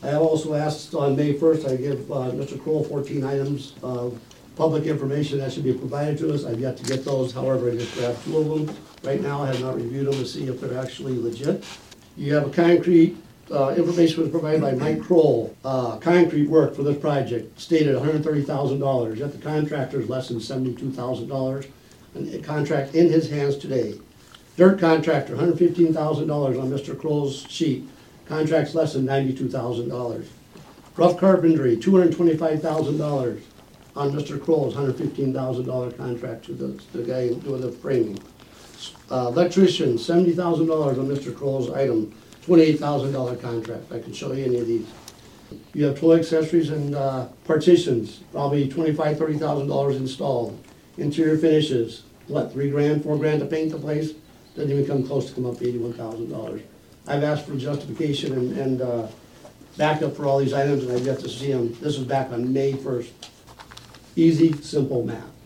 I have also asked on May 1st, I give Mr. Kroll 14 items of public information that should be provided to us. I've yet to get those, however, I just grabbed 2 of them. Right now, I have not reviewed them to see if they're actually legit. You have a concrete, information was provided by Mike Kroll. Concrete work for this project stated $130,000, yet the contractor is less than $72,000. And a contract in his hands today. Dirt contractor, $115,000 on Mr. Kroll's sheet. Contract's less than $92,000. Rough carpentry, $225,000 on Mr. Kroll's $115,000 contract to the guy doing the framing. Electrician, $70,000 on Mr. Kroll's item, $28,000 contract. I can show you any of these. You have tool accessories and partitions, probably $25,000, $30,000 installed. Interior finishes, what, $3,000, $4,000 to paint the place? Doesn't even come close to come up to $81,000. I've asked for justification and backup for all these items, and I've yet to see them. This was back on May 1st. Easy, simple math.